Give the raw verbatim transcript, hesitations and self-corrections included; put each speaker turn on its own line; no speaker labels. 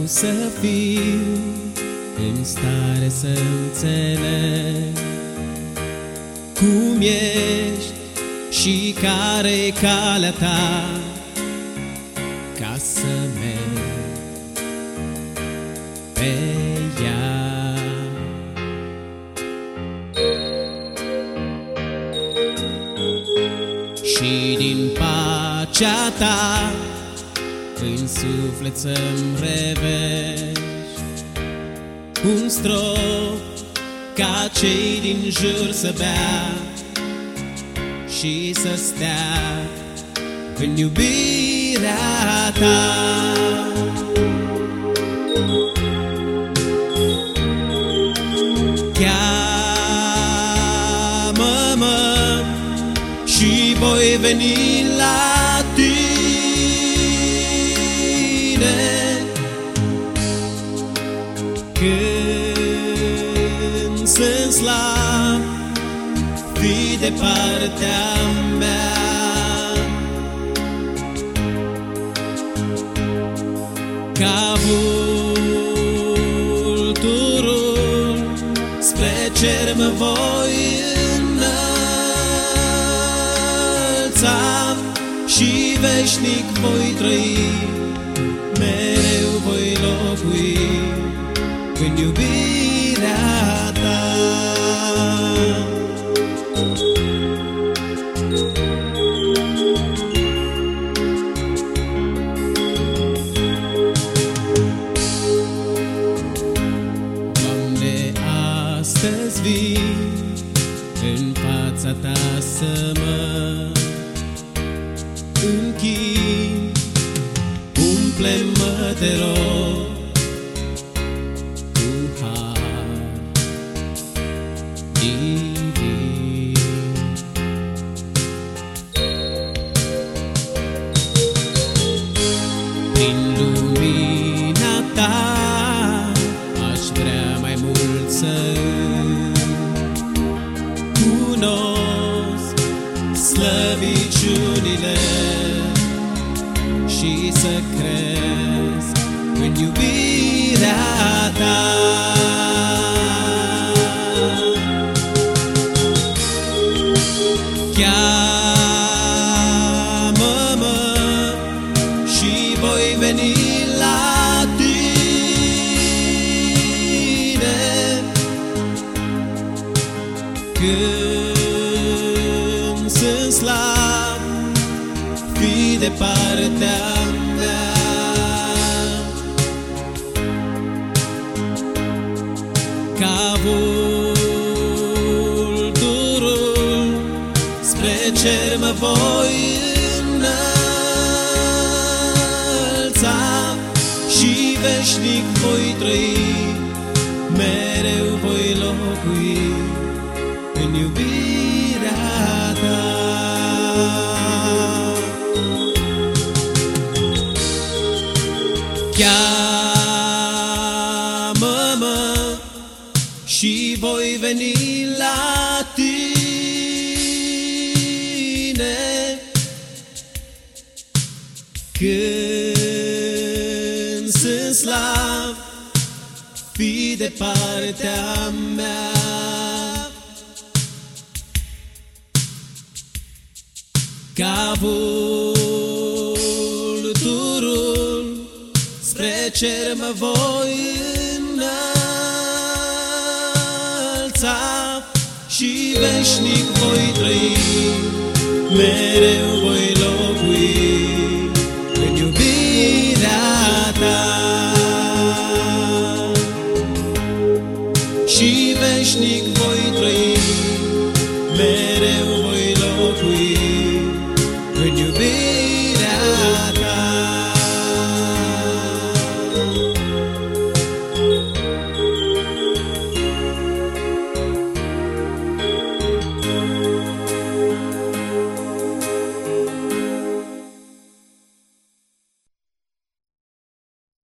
să fiu în stare să înțeleg cum ești și care-i calea ta ca să merg pe ea. Și din pacea ta în suflet să-mi revești un strop ca cei din jur să bea și să stea în iubirea ta. Cheamă-mă și voi veni la tine. Când sunt slab, fii de partea mea. Ca vulturul spre cer mă voi înălța și veșnic voi trăi, mereu voi locui în iubirea ta. Doamne, astăzi vin în fața ta să mă închin, umple-mă, te rog, cu har divin. Prin lumina ta aș vrea mai mult să cunosc slăbiciunile și să cresc în iubirea ta. Cheamă-mă și voi veni la tine. Când sunt slab, fii de partea mea. Ca vulturul spre cer mă voi înălța și veșnic voi trăi, mereu voi locui în iubirea ta. Cheamă-mă și voi veni la tine. Când sunt slab, fii de partea mea. Ca vulturul spre cer mă voi înălța și veșnic voi trăi, mereu voi lua